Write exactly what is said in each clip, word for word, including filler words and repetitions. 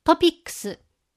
トピックス。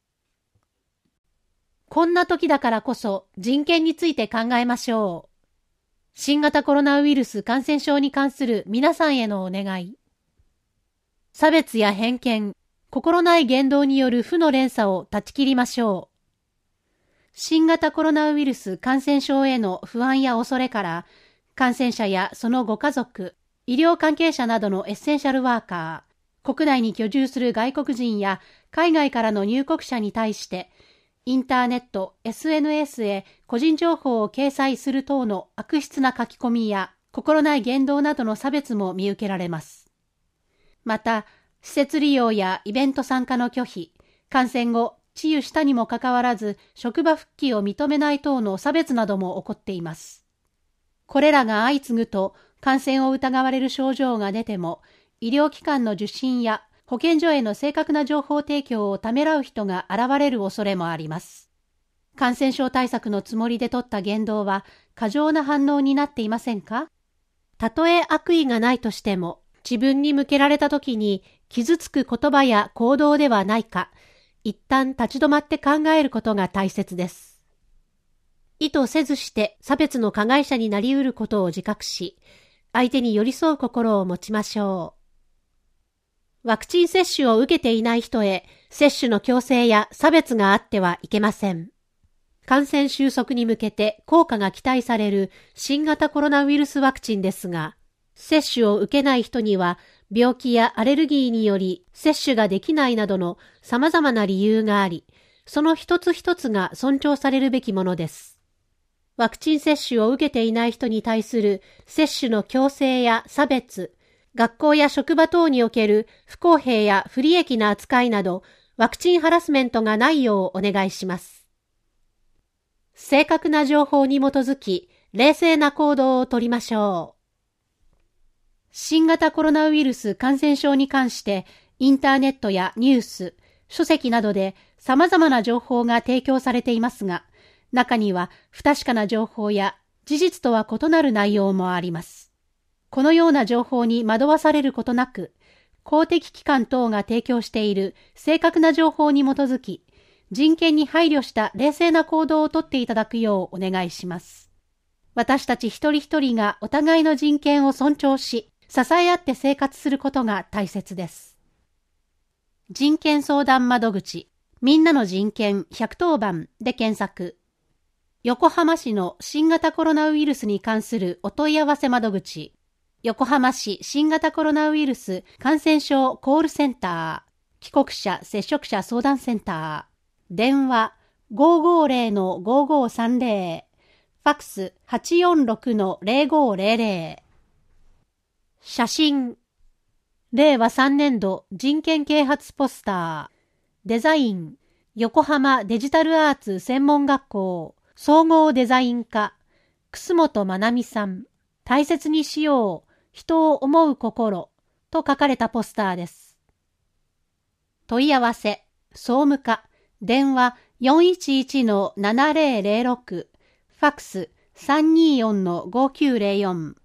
こんな時だからこそ人権について考えましょう。新型コロナウイルス感染症に関する皆さんへのお願い。差別や偏見、心ない言動による負の連鎖を断ち切りましょう。新型コロナウイルス感染症への不安や恐れから、感染者やそのご家族、医療関係者などのエッセンシャルワーカー、国内に居住する外国人や海外からの入国者に対して、インターネット、エスエヌエス へ個人情報を掲載する等の悪質な書き込みや心ない言動などの差別も見受けられます。また、施設利用やイベント参加の拒否、感染後、治癒したにもかかわらず職場復帰を認めない等の差別なども起こっています。これらが相次ぐと、感染を疑われる症状が出ても、医療機関の受診や保健所への正確な情報提供をためらう人が現れる恐れもあります。感染症対策のつもりで取った言動は過剰な反応になっていませんか？たとえ悪意がないとしても、自分に向けられた時に傷つく言葉や行動ではないか、一旦立ち止まって考えることが大切です。意図せずして差別の加害者になり得ることを自覚し、相手に寄り添う心を持ちましょう。ワクチン接種を受けていない人へ接種の強制や差別があってはいけません。感染収束に向けて効果が期待される新型コロナウイルスワクチンですが、接種を受けない人には病気やアレルギーにより接種ができないなどの様々な理由があり、その一つ一つが尊重されるべきものです。ワクチン接種を受けていない人に対する接種の強制や差別、学校や職場等における不公平や不利益な扱いなど、ワクチンハラスメントがないようお願いします。正確な情報に基づき、冷静な行動をとりましょう。新型コロナウイルス感染症に関して、インターネットやニュース、書籍などで様々な情報が提供されていますが、中には不確かな情報や事実とは異なる内容もあります。このような情報に惑わされることなく、公的機関等が提供している正確な情報に基づき、人権に配慮した冷静な行動をとっていただくようお願いします。私たち一人一人がお互いの人権を尊重し、支え合って生活することが大切です。人権相談窓口、みんなの人権ひゃくとおばんで検索。横浜市の新型コロナウイルスに関するお問い合わせ窓口、横浜市新型コロナウイルス感染症コールセンター、帰国者接触者相談センター、電話 ごーごーぜろのごーごーさんぜろ、ファックス はちよんろくのぜろごーぜろぜろ。写真、れいわさんねんど人権啓発ポスター、デザイン、横浜デジタルアーツ専門学校総合デザイン科、楠本まなみさん、大切にしよう、人を思う心と書かれたポスターです。問い合わせ、総務課、電話 よんいちいちのななぜろぜろろく、ファックス さんにーよんのごきゅうぜろよん。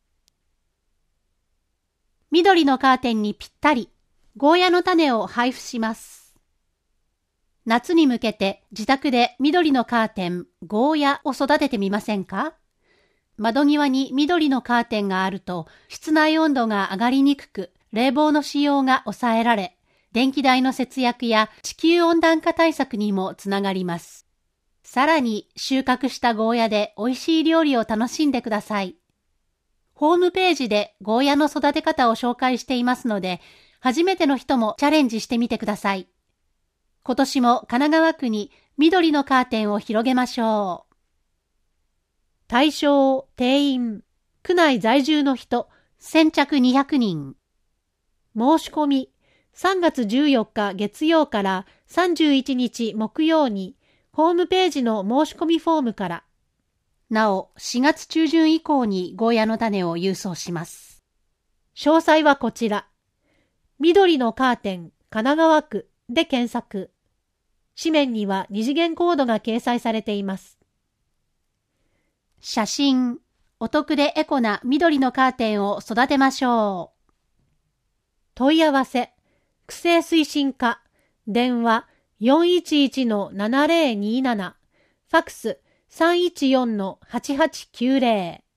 緑のカーテンにぴったり、ゴーヤの種を配布します。夏に向けて自宅で緑のカーテン、ゴーヤを育ててみませんか？窓際に緑のカーテンがあると室内温度が上がりにくく、冷房の使用が抑えられ、電気代の節約や地球温暖化対策にもつながります。さらに収穫したゴーヤで美味しい料理を楽しんでください。ホームページでゴーヤの育て方を紹介していますので、初めての人もチャレンジしてみてください。今年も神奈川区に緑のカーテンを広げましょう。対象、定員、区内在住の人、先着にひゃくにん。申し込み、さんがつじゅうよっか月曜からさんじゅういちにち木曜に、ホームページの申し込みフォームから。なお、しがつちゅうじゅん以降にゴーヤの種を郵送します。詳細はこちら。緑のカーテン、神奈川区で検索。紙面には二次元コードが掲載されています。写真、お得でエコな緑のカーテンを育てましょう。問い合わせ、区政推進課、 電話 よんいちいちのななぜろになな、ファックス さんいちよんのはちはちきゅうぜろ。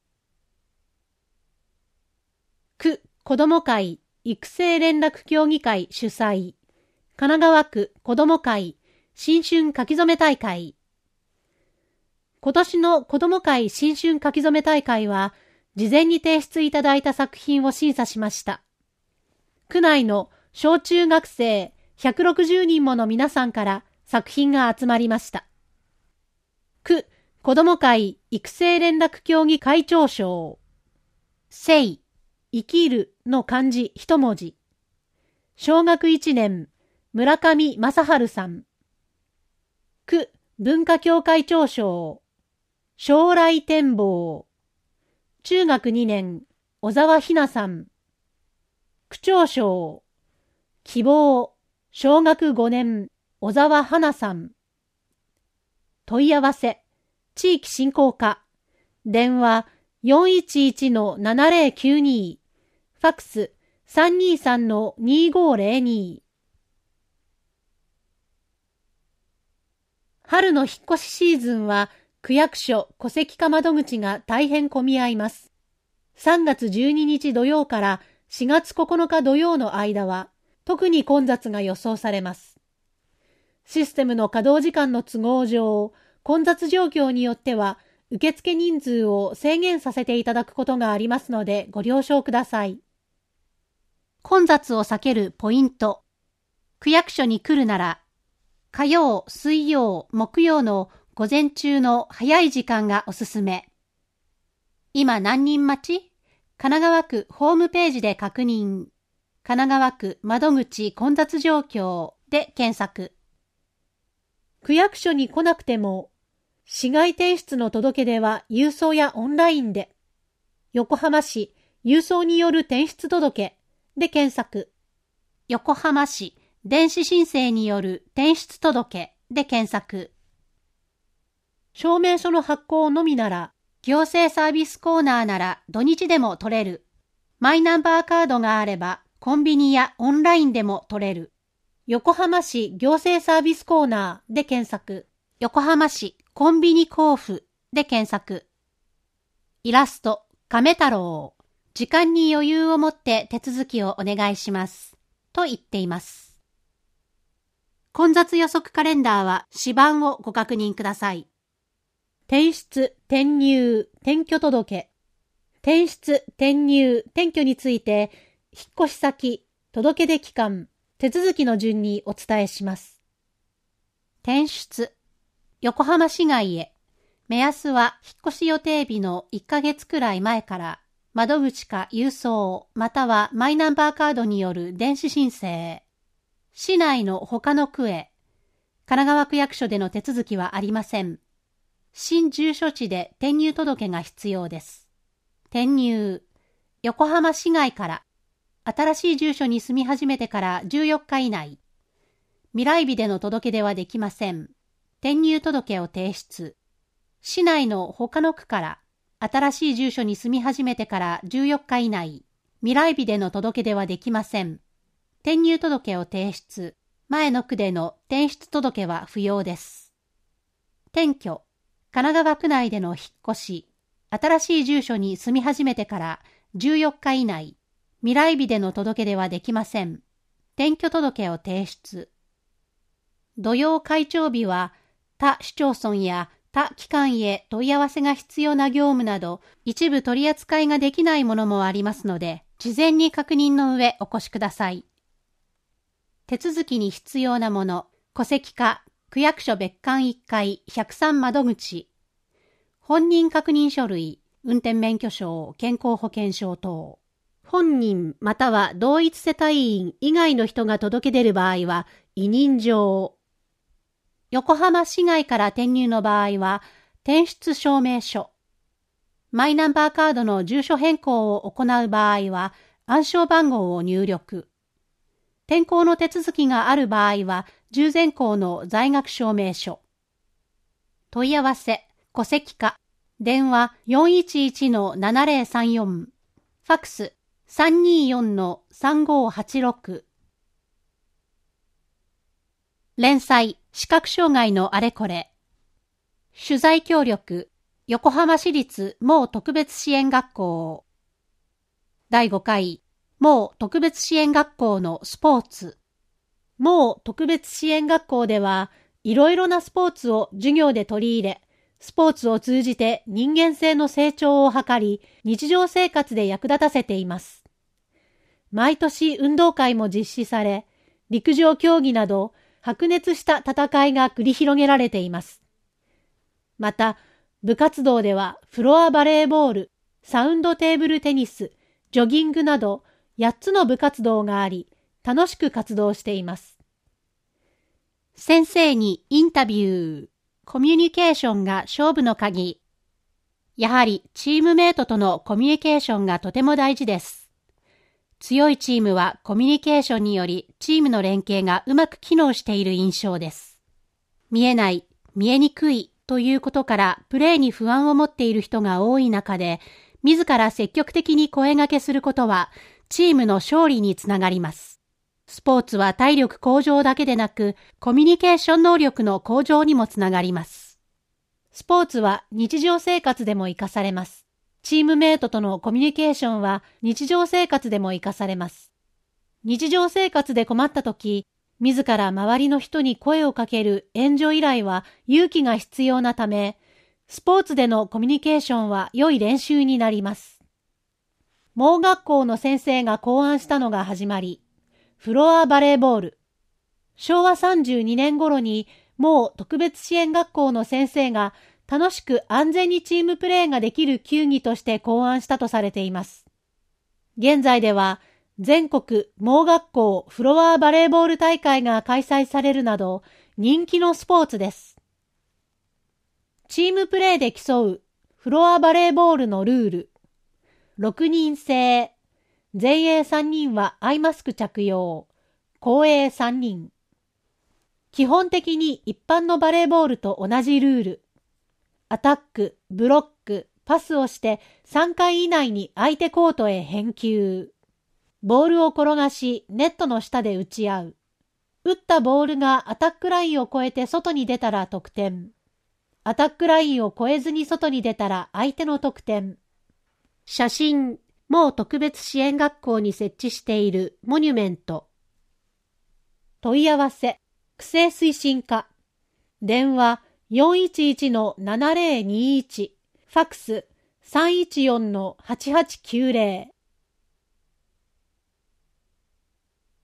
区子ども会育成連絡協議会主催、神奈川区子ども会新春書き初め大会。今年の子ども会新春書き初め大会は、事前に提出いただいた作品を審査しました。区内の小中学生ひゃくろくじゅうにんもの皆さんから作品が集まりました。区子ども会育成連絡協議会長賞。生、生きるの漢字一文字。小学いちねん、村上正春さん。区文化協会長賞。将来展望。中学にねん、小沢ひなさん。区長賞。希望。小学ごねん、小沢花さん。問い合わせ。地域振興課。電話 よんいちいちのななぜろきゅうに、ファックス さんにさんのにごぜろに。春の引っ越しシーズンは、区役所戸籍課窓口が大変混み合います。さんがつじゅうににち土曜からしがつここのか土曜の間は、特に混雑が予想されます。システムの稼働時間の都合上、混雑状況によっては、受付人数を制限させていただくことがありますのでご了承ください。混雑を避けるポイント。区役所に来るなら、火曜、水曜、木曜の午前中の早い時間がおすすめ。今何人待ち？神奈川区ホームページで確認。神奈川区窓口混雑状況で検索。区役所に来なくても、市外転出の届け出は郵送やオンラインで。横浜市郵送による転出届で検索。横浜市電子申請による転出届で検索。証明書の発行のみなら、行政サービスコーナーなら土日でも取れる。マイナンバーカードがあればコンビニやオンラインでも取れる。横浜市行政サービスコーナーで検索。横浜市コンビニ交付で検索。イラスト、亀太郎。時間に余裕を持って手続きをお願いします。と言っています。混雑予測カレンダーは指板をご確認ください。転出、転入、転居届。転出、転入、転居について、引っ越し先、届出期間、手続きの順にお伝えします。転出。横浜市外へ。目安は引っ越し予定日のいっかげつくらい前から、窓口か郵送、またはマイナンバーカードによる電子申請。市内の他の区へ。神奈川区役所での手続きはありません。新住所地で転入届が必要です。転入。横浜市外から。新しい住所に住み始めてからじゅうよっか以内。未来日での届け出はできません。転入届を提出。市内の他の区から。新しい住所に住み始めてからじゅうよっか以内。未来日での届け出はできません。転入届を提出。前の区での転出届は不要です。転居。神奈川区内での引っ越し。新しい住所に住み始めてからじゅうよっか以内。未来日での届け出はできません。転居届を提出。土曜開庁日は他市町村や他機関へ問い合わせが必要な業務など一部取り扱いができないものもありますので、事前に確認の上お越しください。手続きに必要なもの、戸籍課、区役所別館いっかいひゃくさん窓口、本人確認書類、運転免許証、健康保険証等。本人または同一世帯員以外の人が届け出る場合は委任状。横浜市外から転入の場合は転出証明書。マイナンバーカードの住所変更を行う場合は暗証番号を入力。転校の手続きがある場合は従前校の在学証明書。問い合わせ、戸籍課、電話 よんいちいちのななぜろさんよん、ファックス さんにーよんのさんごーはちろく。 連載、視覚障害のあれこれ。取材協力、横浜市立盲特別支援学校。だいごかい、盲特別支援学校のスポーツ。盲特別支援学校では、いろいろなスポーツを授業で取り入れ、スポーツを通じて人間性の成長を図り、日常生活で役立たせています。毎年運動会も実施され、陸上競技など白熱した戦いが繰り広げられています。また、部活動ではフロアバレーボール、サウンドテーブルテニス、ジョギングなどやっつの部活動があり、楽しく活動しています。先生にインタビュー。コミュニケーションが勝負の鍵。やはりチームメイトとのコミュニケーションがとても大事です。強いチームはコミュニケーションによりチームの連携がうまく機能している印象です。見えない、見えにくいということからプレーに不安を持っている人が多い中で、自ら積極的に声掛けすることはチームの勝利につながります。スポーツは体力向上だけでなく、コミュニケーション能力の向上にもつながります。スポーツは日常生活でも活かされます。チームメイトとのコミュニケーションは日常生活でも活かされます。日常生活で困ったとき、自ら周りの人に声をかける援助依頼は勇気が必要なため、スポーツでのコミュニケーションは良い練習になります。盲学校の先生が考案したのが始まり、フロアバレーボール。しょうわさんじゅうにねん頃に盲特別支援学校の先生が楽しく安全にチームプレーができる球技として考案したとされています。現在では全国盲学校フロアバレーボール大会が開催されるなど人気のスポーツです。チームプレーで競うフロアバレーボールのルール。ろくにん制。前衛さんにんはアイマスク着用。後衛さんにん。基本的に一般のバレーボールと同じルール。アタック、ブロック、パスをしてさんかい以内に相手コートへ返球。ボールを転がしネットの下で打ち合う。打ったボールがアタックラインを越えて外に出たら得点。アタックラインを越えずに外に出たら相手の得点。写真。盲特別支援学校に設置しているモニュメント。問い合わせ、区政推進課。電話 よんいちいちのななぜろにいち。ファックス さんいちよんのはちはちきゅうぜろ。